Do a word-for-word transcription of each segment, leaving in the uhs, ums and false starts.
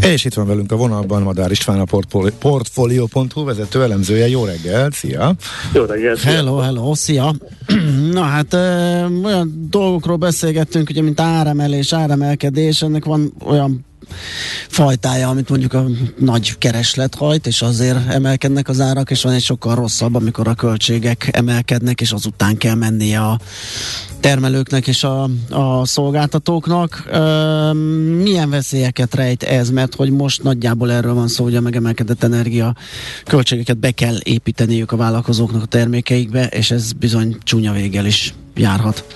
És itt van velünk a vonalban Madár István, a Portfolio pont hu vezető elemzője. Jó reggel, szia! Jó reggel, szia! Hello, hello, szia! Na hát ö, olyan dolgokról beszélgettünk, ugye, mint áremelés, áremelkedés, ennek van olyan fajtája, amit mondjuk a nagy kereslet hajt, és azért emelkednek az árak, és van egy sokkal rosszabb, amikor a költségek emelkednek, és azután kell mennie a termelőknek és a, a szolgáltatóknak. Ö, milyen veszélyeket rejt ez? Mert hogy most nagyjából erről van szó, hogy a megemelkedett energia költségeket be kell építeniük a vállalkozóknak a termékeikbe, és ez bizony csúnya véggel is járhat.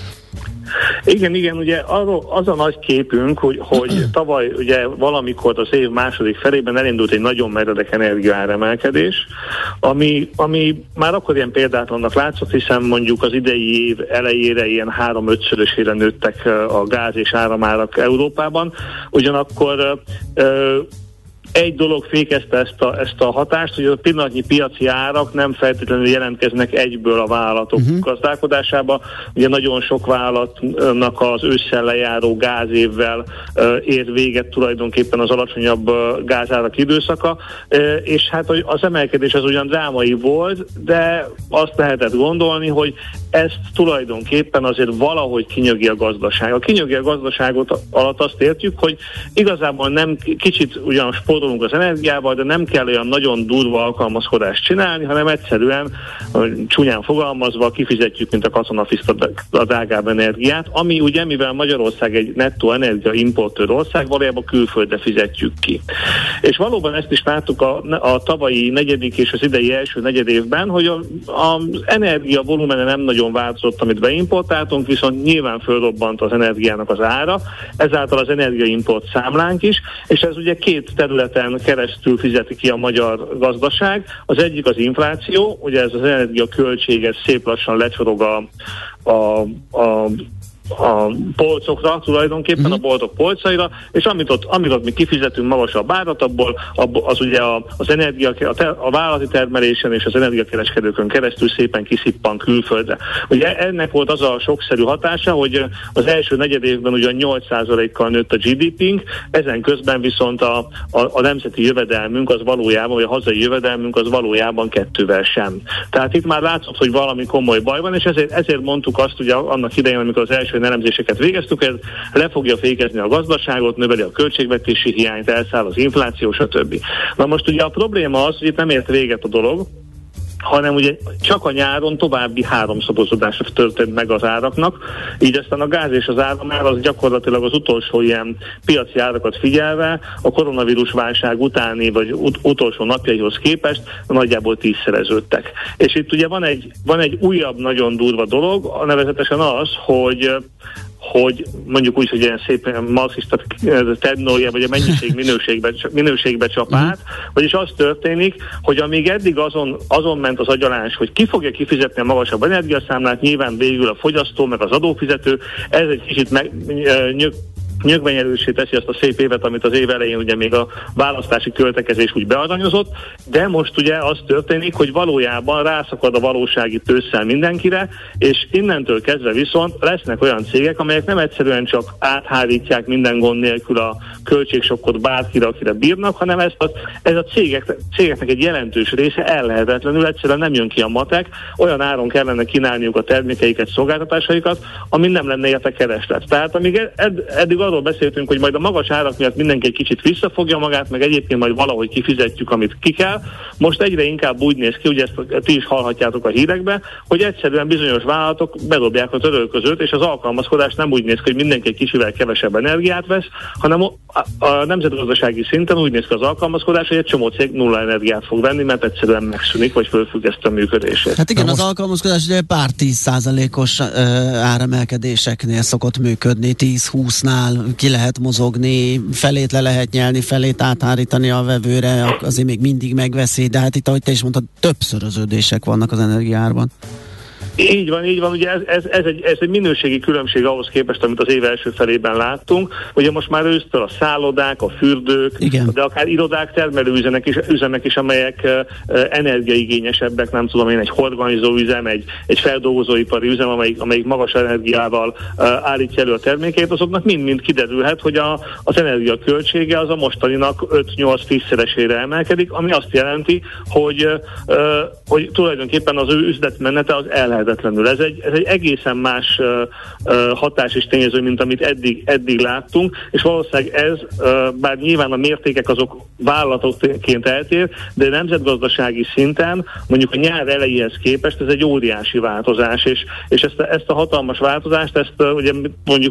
Igen, igen, ugye arról az a nagy képünk, hogy, hogy tavaly ugye valamikor az év második felében elindult egy nagyon meredek energiaáremelkedés, ami, ami már akkor ilyen példátlannak látszott, hiszen mondjuk az idei év elejére ilyen három-ötszörösére nőttek a gáz és áramárak Európában, ugyanakkor ö, egy dolog fékezte ezt a, ezt a hatást, hogy a pillanatnyi piaci árak nem feltétlenül jelentkeznek egyből a vállalatok uh-huh. gazdálkodásába. Ugye nagyon sok vállalatnak az ősszel lejáró gázévvel uh, ér véget tulajdonképpen az alacsonyabb uh, gázárak időszaka, uh, és hát az emelkedés az ugyan drámai volt, de azt lehetett gondolni, hogy ezt tulajdonképpen azért valahogy kinyögi a gazdaság. A kinyögi a gazdaságot alatt azt értjük, hogy igazából nem kicsit ugyan spórolunk az energiával, de nem kell olyan nagyon durva alkalmazkodást csinálni, hanem egyszerűen csúnyán fogalmazva kifizetjük, mint a katonafiszt a drágább energiát, ami ugye, mivel Magyarország egy nettó energia importőr ország, valójában külföldre fizetjük ki. És valóban ezt is láttuk a, a tavalyi negyedik és az idei első negyedévben, hogy az energia volumene nem nagyon változott, amit beimportáltunk, viszont nyilván fölrobbant az energiának az ára, ezáltal az energiaimport számlánk is, és ez ugye két területen keresztül fizeti ki a magyar gazdaság. Az egyik az infláció, ugye ez az energiaköltség szép lassan lecsorog a, a, a a polcokra, tulajdonképpen uh-huh. a boltok polcaira, és amit ott, amit ott mi kifizetünk magasabb árat, abból, abból az ugye a, az energia, a, ter, a vállalati termelésen és az energiakereskedőkön keresztül szépen kiszippan külföldre. Ugye ennek volt az a sokszerű hatása, hogy az első negyed évben ugyan nyolc százalékkal nőtt a gé dé pé-nk, ezen közben viszont a, a, a nemzeti jövedelmünk az valójában, vagy a hazai jövedelmünk az valójában kettővel sem. Tehát itt már látszott, hogy valami komoly baj van, és ezért, ezért mondtuk azt ugye annak idején, amikor az első elemzéseket végeztük, ez le fogja fékezni a gazdaságot, növeli a költségvetési hiányt, elszáll az infláció, stb. Na most ugye a probléma az, hogy itt nem ért véget a dolog, hanem ugye csak a nyáron további háromszorozódása történt meg az áraknak, így aztán a gáz és az áramár az gyakorlatilag az utolsó ilyen piaci árakat figyelve a koronavírus válság utáni vagy ut- utolsó napjaihoz képest nagyjából tízszereződtek. És itt ugye van egy, van egy újabb nagyon durva dolog, nevezetesen az, hogy hogy mondjuk úgy, hogy ilyen szépen marxista terminológia, vagy a mennyiség minőségbe, minőségbe csap át, vagyis az történik, hogy amíg eddig azon, azon ment az agyalás, hogy ki fogja kifizetni a magasabb energiaszámlát, nyilván végül a fogyasztó, meg az adófizető, ez egy kicsit meg, nyug, nyögvenyelőssé teszi azt a szép évet, amit az év elején ugye még a választási költekezés úgy bearanyozott, de most ugye az történik, hogy valójában rászakad a valósági tősszel mindenkire, és innentől kezdve viszont lesznek olyan cégek, amelyek nem egyszerűen csak áthárítják minden gond nélkül a költségsokkot bárkire, akire bírnak, hanem ezt a, ez a cégek, cégeknek egy jelentős része ellehetetlenül egyszerűen nem jön ki a matek, olyan áron kellene kínálniuk a termékeiket, szolgáltatásaikat, ami nem lenne érte kereslet. Tehát amíg ed, eddig arról beszéltünk, hogy majd a magas árak miatt mindenki egy kicsit visszafogja magát, meg egyébként majd valahogy kifizetjük, amit ki kell. Most egyre inkább úgy néz ki, ugye ezt ti is hallhatjátok a hírekbe, hogy egyszerűen bizonyos vállalatok bedobják a törölközőt, és az alkalmazkodás nem úgy néz ki, hogy mindenki egy kicsivel kevesebb energiát vesz, hanem a, a nemzetgazdasági szinten úgy néz ki az alkalmazkodás, hogy egy csomó cég nulla energiát fog venni, mert egyszerűen megszűnik, vagy fölfüggeszti a működését. Hát igen, Na az most... alkalmazkodás ugye pár tíz százalékos áremelkedéseknél szokott működni, tíz-húsznál ki lehet mozogni, felét le lehet nyelni, felét áthárítani a vevőre, azért még mindig megveszi, de hát itt, ahogy te is mondtad, többszöröződések vannak az energiárban. Így van, így van, ugye ez, ez, ez, egy, ez egy minőségi különbség ahhoz képest, amit az év első felében láttunk. Ugye most már ősztől a szállodák, a fürdők, igen, de akár irodák, termelőüzemek is, üzemek is, amelyek uh, energiaigényesebbek, nem tudom én, egy horgonyzó üzem, egy, egy feldolgozóipari üzem, amelyik, amelyik magas energiával uh, állítja elő a termékeit, azoknak mind-mind kiderülhet, hogy a, az energia költsége az a mostaninak öt-nyolc-tízszeresére emelkedik, ami azt jelenti, hogy, uh, hogy tulajdonképpen az ő üzletmenete az ellehetetlenül. Ez egy, ez egy egészen más uh, uh, hatás és tényező, mint amit eddig, eddig láttunk, és valószínűleg ez, uh, bár nyilván a mértékek azok vállalatokként eltér, de nemzetgazdasági szinten mondjuk a nyár elejéhez képest ez egy óriási változás, és, és ezt, ezt a hatalmas változást, ezt uh, ugye mondjuk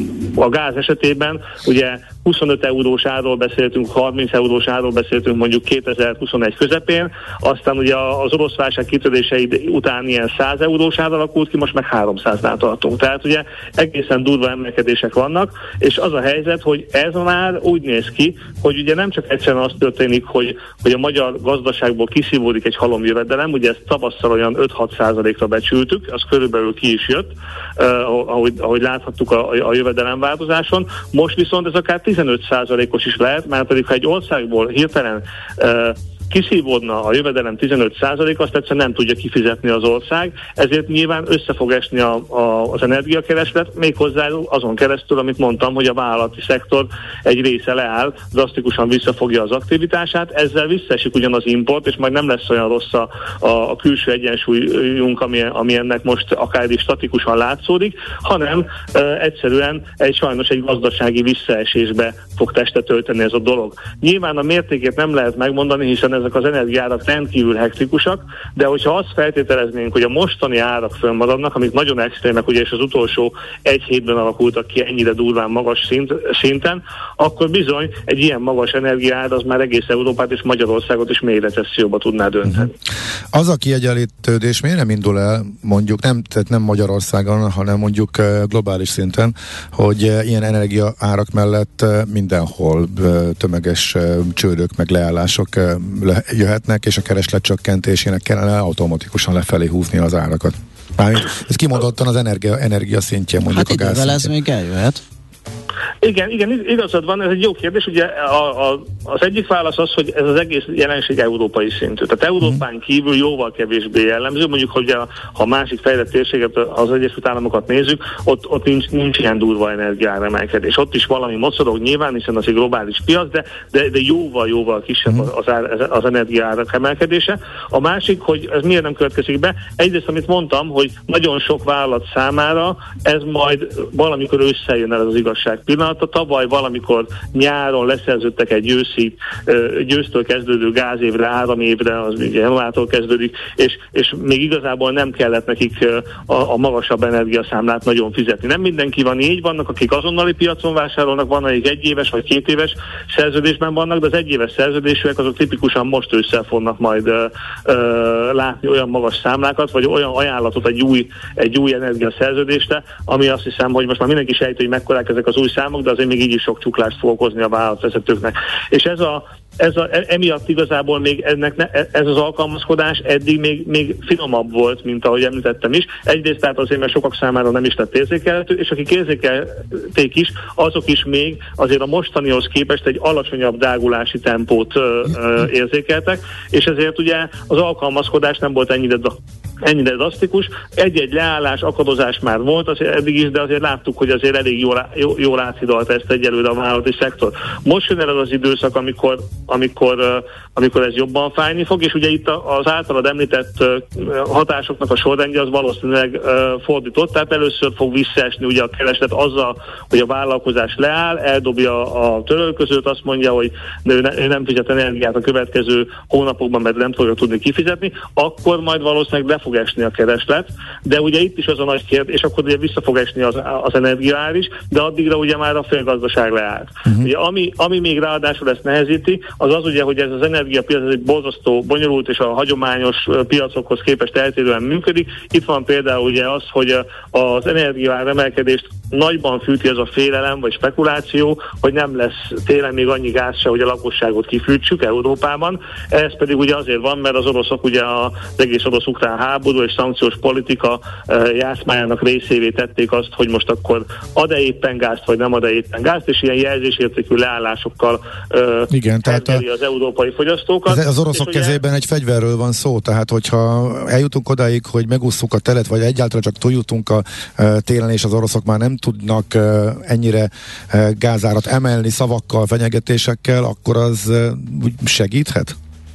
a gáz esetében ugye huszonöt eurós árról beszéltünk, harminc eurós árról beszéltünk mondjuk kétezer-huszonegy közepén, aztán ugye az orosz válság kitörései után ilyen száz eurós ár alakult ki, most meg háromszáznál tartunk. Tehát ugye egészen durva emelkedések vannak, és az a helyzet, hogy ez már úgy néz ki, hogy ugye nem csak egyszerűen az történik, hogy, hogy a magyar gazdaságból kiszívódik egy halomjövedelem, ugye ezt tavasszal olyan öt-hat százalékra becsültük, az körülbelül ki is jött, uh, ahogy, ahogy láthattuk a, a jövedelemváltozáson. Most viszont ez akár tizenöt százalékos is lehet, mert pedig ha egy országból hirtelen uh, kiszívódna a jövedelem tizenöt százalék, azt egyszerűen nem tudja kifizetni az ország, ezért nyilván össze fog esni a, a, az energiakereslet, méghozzá azon keresztül, amit mondtam, hogy a vállalati szektor egy része leáll, drasztikusan visszafogja az aktivitását, ezzel visszaesik ugyan az import, és majd nem lesz olyan rossz a, a, a külső egyensúlyunk, ami, ami ennek most akár is statikusan látszódik, hanem e, egyszerűen egy sajnos egy gazdasági visszaesésbe fog testet ölteni ez a dolog. Nyilván a mértékét nem lehet megmondani, hiszen ezek az energiárak rendkívül hektikusak, de hogyha azt feltételeznénk, hogy a mostani árak fönnmaradnak, amik nagyon extrémek, ugye és az utolsó egy hétben alakultak ki ennyire durván magas szint, szinten, akkor bizony egy ilyen magas energiaár az már egész Európát és Magyarországot is mély recesszióba tudná dönteni. Uh-huh. Az a kiegyenlítődés miért nem indul el, mondjuk nem, tehát nem Magyarországon, hanem mondjuk globális szinten, hogy ilyen energiaárak mellett mindenhol tömeges csődök meg leállások jöhetnek, és a kereslet csökkentésének kellene automatikusan lefelé húzni az árakat. Mármint, ez kimondottan az energia, energia szintje, mondjuk hát a gáz szintje. Hát ez még eljöhet. Igen, igen, igazad van, ez egy jó kérdés. Ugye a, a, az egyik válasz az, hogy ez az egész jelenség európai szintű. Tehát Európán mm. kívül jóval kevésbé jellemző, mondjuk, hogy a, ha a másik fejlett térséget, az Egyesült Államokat nézzük, ott, ott nincs, nincs ilyen durva energiaáremelkedés. Ott is valami mocorog nyilván, hiszen az egy globális piac, de, de, de jóval-jóval kisebb mm. az, az energiaárak emelkedése. A másik, hogy ez miért nem következik be, egyrészt, amit mondtam, hogy nagyon sok vállalat számára ez majd valamikor összejön el az igazság pillanata. Tavaly valamikor nyáron leszerződtek egy őszi, győztől kezdődő gázévre, áramévre, az ugye januártól kezdődik, és, és még igazából nem kellett nekik a, a magasabb energiaszámlát nagyon fizetni. Nem mindenki van így, vannak, akik azonnali piacon vásárolnak, van, akik egyéves vagy két éves szerződésben vannak, de az egyéves szerződésűek azok tipikusan most ősszel fognak majd ö, ö, látni olyan magas számlákat, vagy olyan ajánlatot egy új, egy új energiaszerződésre, ami azt hiszem, hogy most már mindenki sejti, hogy mekkorák ezek az új számok, de azért még így is sok csuklást fog okozni a vállalatvezetőknek. És ez a, ez a, emiatt igazából még ennek ne, ez az alkalmazkodás eddig még, még finomabb volt, mint ahogy említettem is. Egyrészt tehát azért, mert sokak számára nem is lett érzékelhető, és akik érzékelték is, azok is még azért a mostanihoz képest egy alacsonyabb drágulási tempót ö, ö, érzékeltek, és ezért ugye az alkalmazkodás nem volt ennyire ennyire drasztikus. Egy-egy leállás, akadozás már volt azért eddig is, de azért láttuk, hogy azért elég jól, jól áthidalte ezt egyelőre a vállalati szektor. Most jön el az az időszak, amikor, amikor, amikor ez jobban fájni fog, és ugye itt az általad említett hatásoknak a sorrendje az valószínűleg fordított, tehát először fog visszaesni ugye a kereslet azzal, hogy a vállalkozás leáll, eldobja a törölközőt, azt mondja, hogy ő, ne, ő nem fizet energiát a következő hónapokban, mert nem fogja tudni kifizetni, akkor majd valószínűleg le fog esni a kereslet, de ugye itt is az a nagy kérdés, és akkor ugye vissza fog esni az, az energiaár is, de addigra ugye már a félgazdaság leállt. Uh-huh. Ugye ami, ami még ráadásul ezt nehezíti, az az ugye, hogy ez az energiapiac ez egy borzasztó bonyolult, és a hagyományos piacokhoz képest eltérően működik. Itt van például ugye az, hogy az energiaár emelkedést nagyban fűti ez a félelem vagy spekuláció, hogy nem lesz télen még annyi gáz se, hogy a lakosságot kifűtsük Európában. Ez pedig ugye azért van, mert az oroszok ugye az egész orosz-ukrán háború és szankciós politika játszmájának részévé tették azt, hogy most akkor ad-e éppen gázt, vagy nem ad-e éppen gázt, és ilyen jelzésértékű leállásokkal igen, tehát a, az európai fogyasztókat. Az, az oroszok ugye, kezében egy fegyverről van szó, tehát hogyha eljutunk odáig, hogy megússzuk a telet, vagy egyáltalán csak túljutunk a e, télen, és az oroszok már nem tudnak e, ennyire e, gázárat emelni szavakkal, fenyegetésekkel, akkor az e, segíthet?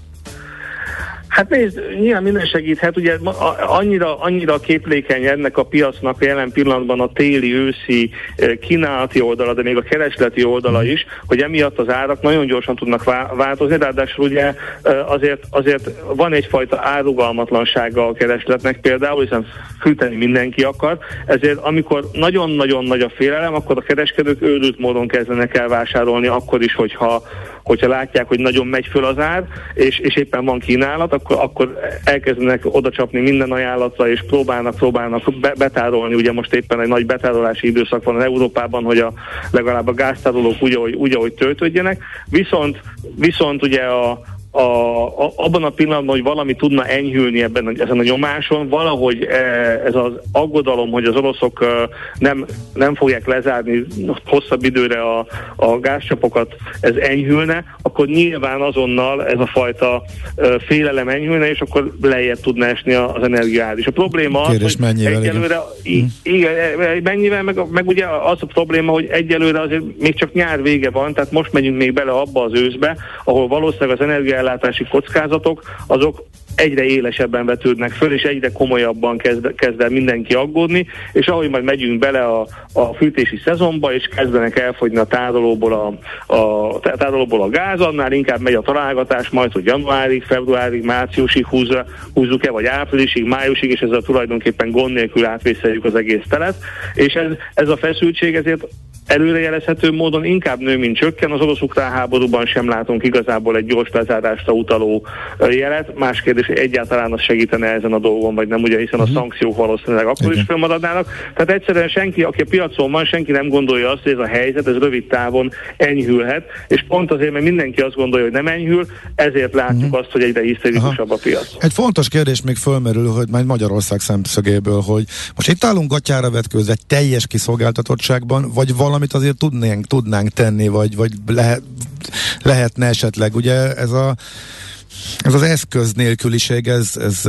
Hát nézd, nyilván minden segíthet, ugye annyira, annyira képlékeny ennek a piacnak a jelen pillanatban a téli, őszi kínálati oldala, de még a keresleti oldala is, hogy emiatt az árak nagyon gyorsan tudnak változni, ráadásul ugye azért, azért van egyfajta árugalmatlansága a keresletnek például, hiszen fűteni mindenki akar, ezért amikor nagyon-nagyon nagy a félelem, akkor a kereskedők őrült módon kezdenek el vásárolni, akkor is, hogyha hogyha látják, hogy nagyon megy föl az ár, és, és éppen van kínálat, akkor, akkor elkezdenek odacsapni minden ajánlatra, és próbálnak, próbálnak be, betárolni. Ugye most éppen egy nagy betárolási időszak van az Európában, hogy a, legalább a gáztárolók úgy, ahogy, úgy, ahogy töltődjenek. Viszont, viszont ugye a A, a, abban a pillanatban, hogy valami tudna enyhülni ebben, ezen a nyomáson, valahogy ez az aggodalom, hogy az oroszok nem, nem fogják lezárni hosszabb időre a, a gázcsapokat, ez enyhülne, akkor nyilván azonnal ez a fajta félelem enyhülne, és akkor lejjebb tudna esni az energiaár. És a probléma az, Kérdés, hogy mennyivel, egyelőre, igen, igen, mennyivel, meg, meg ugye az a probléma, hogy egyelőre azért még csak nyár vége van, tehát most megyünk még bele abba az őszbe, ahol valószínűleg az energia ellátási kockázatok, azok egyre élesebben vetődnek föl, és egyre komolyabban kezd, kezd el mindenki aggódni, és ahogy majd megyünk bele a, a fűtési szezonba, és kezdenek elfogyni a tárolóból a, a, tárolóból a gáz, annál inkább megy a találgatás, majd, hogy januárig, februárig, márciusig húzza, húzzuk-e, vagy áprilisig, májusig, és ezzel tulajdonképpen gond nélkül átvészeljük az egész telet, és ez, ez a feszültség ezért előrejelezhető módon inkább nő, mint csökken. Az orosz-ukrán háborúban sem látunk igazából egy gyors lezárásra utaló jelet. Más kérdés, hogy egyáltalán az segítene ezen a dolgon, vagy nem, ugye, hiszen a szankciók valószínűleg akkor uh-huh. is fölmaradnának. Tehát egyszerűen senki, aki a piacon van, senki nem gondolja azt, hogy ez a helyzet, ez rövid távon enyhülhet, és pont azért, mert mindenki azt gondolja, hogy nem enyhül, ezért látjuk uh-huh. azt, hogy egyre hisztérikusabb a piac. Egy fontos kérdés még fölmerül, hogy majd Magyarország szemszögéből, hogy most itt állunk gatyára vetkőzve egy teljes kiszolgáltatottságban, vagy valamit azért tudnánk, tudnánk tenni, vagy, vagy lehet, lehetne esetleg, ugye ez a Ez az eszköz nélküliség, ez, ez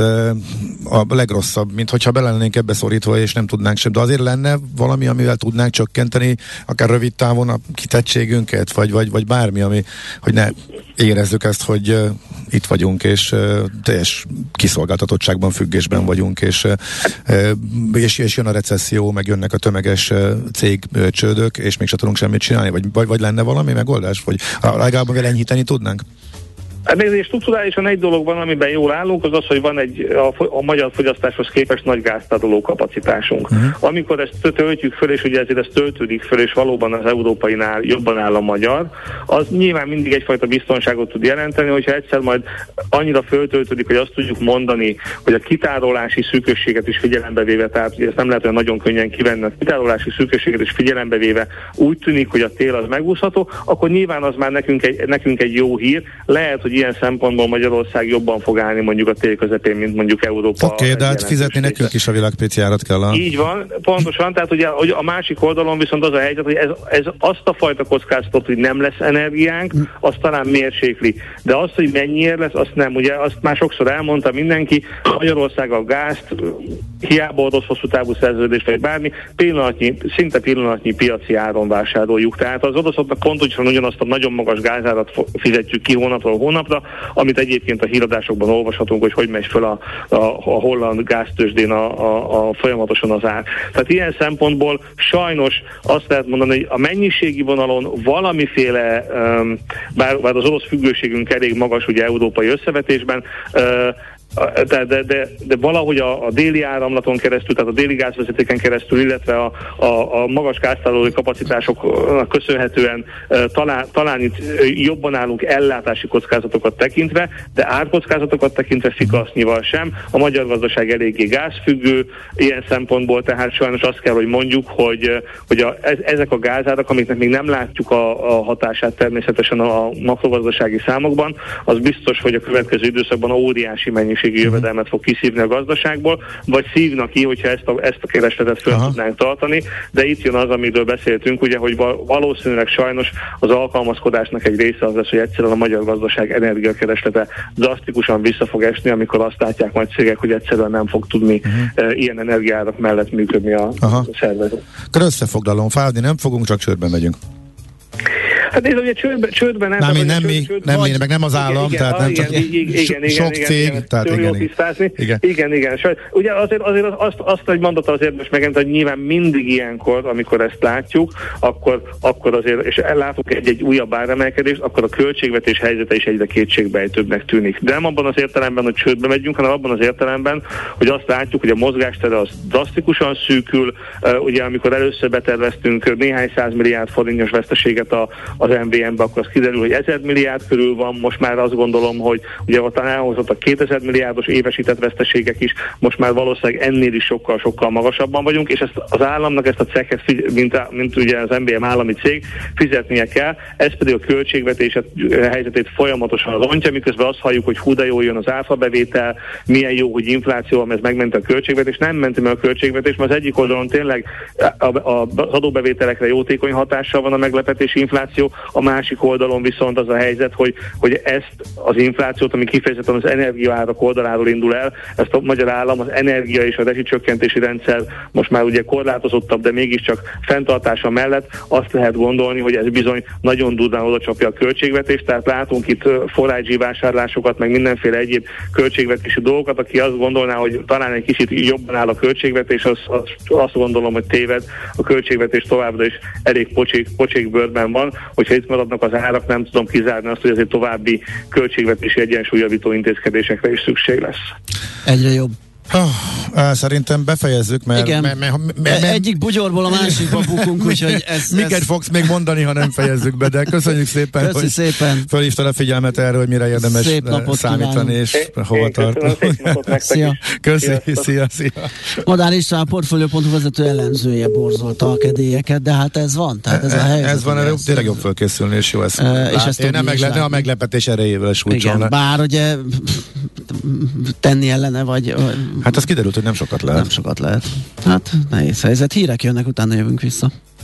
a legrosszabb, mint hogyha bele lennénk ebbe szorítva, és nem tudnánk sem. De azért lenne valami, amivel tudnánk csökkenteni akár rövid távon a kitettségünket, vagy, vagy, vagy bármi, ami, hogy ne érezzük ezt, hogy uh, itt vagyunk, és uh, teljes kiszolgáltatottságban, függésben vagyunk, és, uh, és, és jön a recesszió, meg jönnek a tömeges uh, cégcsődök, és mégsem tudunk semmit csinálni, vagy, vagy, vagy lenne valami megoldás, vagy legalább vele enyhíteni tudnánk? Hát nézd, strukturálisan egy dolog van, amiben jól állunk, az az, hogy van egy a, a magyar fogyasztáshoz képest nagy gáztároló kapacitásunk. Uh-huh. Amikor ezt töltjük föl, és ugye ezért ez töltődik föl, és valóban az európainál jobban áll a magyar, az nyilván mindig egyfajta biztonságot tud jelenteni, hogyha egyszer majd annyira föltöltődik, hogy azt tudjuk mondani, hogy a kitárolási szűkösséget is figyelembe véve, tehát ugye ezt nem lehet olyan nagyon könnyen kivenni, a kitárolási szűkösséget is figyelembe véve úgy tűnik, hogy a tél az megúszható, akkor nyilván az már nekünk egy, nekünk egy jó hír. Lehet, hogy ilyen szempontból Magyarország jobban fog állni mondjuk a tél közepén, mint mondjuk Európa. Oké, okay, de hát fizetni nekünk is a világpiacjárat kell. A... Így van, pontosan, tehát ugye a másik oldalon viszont az a helyzet, hogy ez, ez azt a fajta kockázatot, hogy nem lesz energiánk, azt talán mérsékli. De azt, hogy mennyiért lesz, azt nem. Ugye azt már sokszor elmondta mindenki, Magyarország a gázt, hiába adott hosszú távú szerződést, vagy bármi, pillanatnyi, szinte pillanatnyi piaci áron vásároljuk. Tehát az oroszoknak pontosan ugyanazt a nagyon magas gázárat fizetjük ki hónapról hónapra, amit egyébként a híradásokban olvashatunk, hogy hogy megy föl a, a, a holland gáztőzsdén a, a, a folyamatosan az ár. Tehát ilyen szempontból sajnos azt lehet mondani, hogy a mennyiségi vonalon valamiféle, um, bár, bár az orosz függőségünk elég magas ugye európai összevetésben, uh, de, de, de, de valahogy a, a déli áramlaton keresztül, tehát a déli gázvezetéken keresztül, illetve a, a, a magas gáztárolói kapacitásoknak köszönhetően talán, talán itt jobban állunk ellátási kockázatokat tekintve, de árkockázatokat tekintve fikasznnyival sem. A magyar gazdaság eléggé gázfüggő ilyen szempontból, tehát sajnos azt kell, hogy mondjuk, hogy, hogy a, ezek a gázárak, amiknek még nem látjuk a, a hatását természetesen a makrogazdasági számokban, az biztos, hogy a következő időszakban óriási mennyiségű jövedelmet fog kiszívni a gazdaságból, vagy szívnak ki, hogyha ezt a, ezt a keresletet föl Aha. tudnánk tartani, de itt jön az, amiről beszéltünk, ugye, hogy valószínűleg sajnos az alkalmazkodásnak egy része az lesz, hogy egyszerűen a magyar gazdaság energiakereslete drasztikusan vissza fog esni, amikor azt látják majd cégek, hogy egyszerűen nem fog tudni uh-huh. e, ilyen energiárak mellett működni a, a szervezet. Akkor összefoglalom, fázni nem fogunk, csak csődben megyünk. Hát nézd, ugye csődben, csődben nem... Nem, mi, nem mi, nem mi, meg nem az állam, igen, tehát nem igen, csak igen, igen, sok igen, cég, igen, tehát igen, igen, igen. igen, igen. Ugye azért, azért azt, azt egy mondat azért most megint, hogy nyilván mindig ilyenkor, amikor ezt látjuk, akkor, akkor azért, és ellátunk egy-egy újabb áremelkedést, akkor a költségvetés helyzete is egyre kétségbejtőbbnek tűnik. De nem abban az értelemben, hogy csődbe megyünk, hanem abban az értelemben, hogy azt látjuk, hogy a mozgástere az drasztikusan szűkül. Ugye amikor először beterveztünk néhány százmilliárd forintos veszteséget a, az em vé em-be, akkor az kiderül, hogy ezer milliárd körül van, most már azt gondolom, hogy ugye ott elhozott a kétezer milliárdos évesített veszteségek is, most már valószínűleg ennél is sokkal-sokkal magasabban vagyunk, és ezt az államnak ezt a cekket, mint, mint ugye az em bé em állami cég, fizetnie kell, ez pedig a költségvetés helyzetét folyamatosan rontja, miközben azt halljuk, hogy hú de jól jön az áfabevétel, milyen jó, hogy infláció, ez megment a költségvetés, nem menti meg a költségvetés, mert az egyik oldalon tényleg az adóbevételekre jótékony hatással van a meglepetési infláció, a másik oldalon viszont az a helyzet, hogy, hogy ezt az inflációt, ami kifejezetten az energiaárak oldaláról indul el, ezt a magyar állam az energia és a rezsicsökkentési rendszer most már ugye korlátozottabb, de mégiscsak fenntartása mellett azt lehet gondolni, hogy ez bizony nagyon durván odacsapja a költségvetést, tehát látunk itt forrágyi vásárlásokat, meg mindenféle egyéb költségvetési dolgokat, aki azt gondolná, hogy talán egy kicsit jobban áll a költségvetés, az, az, azt gondolom, hogy téved, a költségvetés továbbra is elég pocsék, pocsék bőrben van, hogyha itt maradnak az árak, nem tudom kizárni azt, hogy azért további költségvetési egyensúlyjavító intézkedésekre is szükség lesz. Egyre jobb. Oh, szerintem befejezzük, mert, igen. mert, mert, mert, mert egyik bugyorból a másikba bukunk, úgyhogy ez... Miket ez... fogsz még mondani, ha nem fejezzük be, de köszönjük szépen, Köszi hogy szépen. felhívtad a figyelmet erre, hogy mire érdemes számítani, és é, hova tart. Szia. Köszi, szia, szia. Madár István, a Portfolio pont hu vezető ellenzője borzolta a kedélyeket, de hát ez van, tehát ez a helyzet. Ez van, erre tényleg jobb fölkészülni, és jó ezt. E, és ezt nem megle- a meglepetés erejével súlycsolna. Igen, bár ugye tenni ellene, vagy... Hát az kiderült, hogy nem sokat lehet. Nem sokat lehet. Hát nehéz helyzet. Hírek jönnek, utána jövünk vissza.